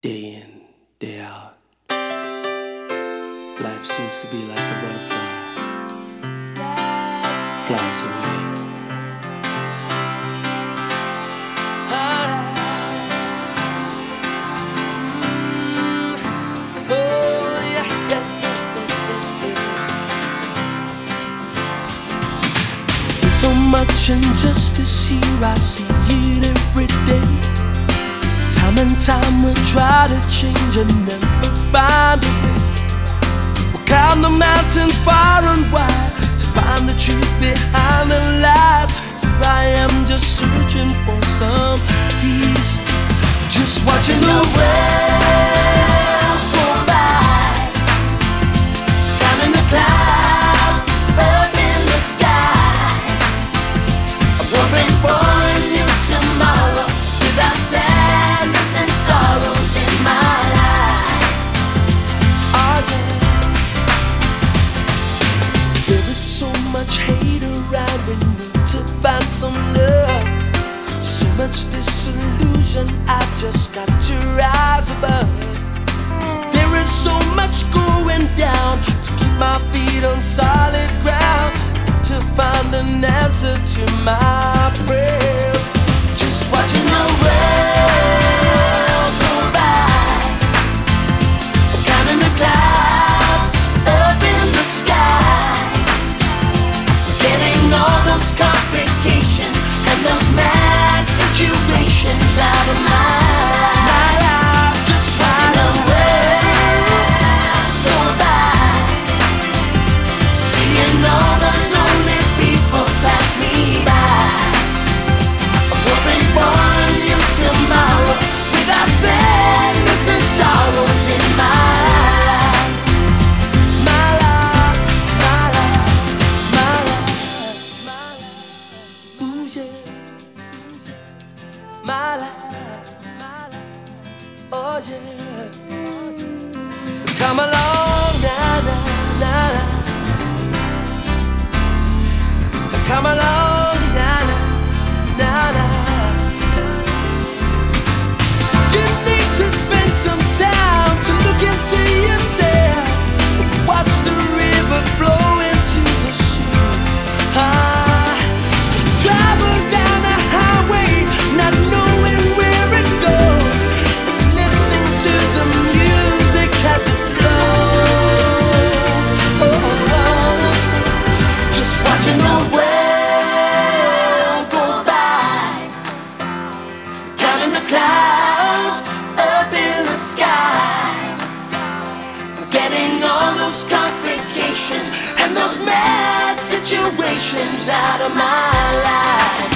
Day in, day out. Life seems to be like a butterfly, flies away. There's so much injustice here, I see it every day. Time and time we try to change and never find a way. We'll climb the mountains far and wide to find the truth behind the lies. Here I am just searching for some peace, just watching the world go by, climbing the clouds up in the sky. I'm hoping for a new tomorrow without sadness and sorrows in my life. Oh yeah. There is so much hate around, we need to find some love. So much disillusion, I just got to rise above. There is so much going down, to keep my feet on solid ground, to find an answer to my prayers. Just watching the world go by, counting the clouds up in the sky, getting all those complications and those mad situations out of my life. Just watching the world go by, seeing all those lonely people pass me by. Hoping for a new tomorrow without sadness and sorrows in my life. My life, my life, my life, my life. Ooh yeah. My life, my life. Oh yeah. Come along, na na na na. Come along, na na na na. You need to spend some time to look into yourself. Watch the river flow into the sea. Travel down the highway, not knowing where it goes, listening to the music as it flows. Just watching the world go by, counting the clouds up in the sky, getting all those complications and those mad situations out of my life.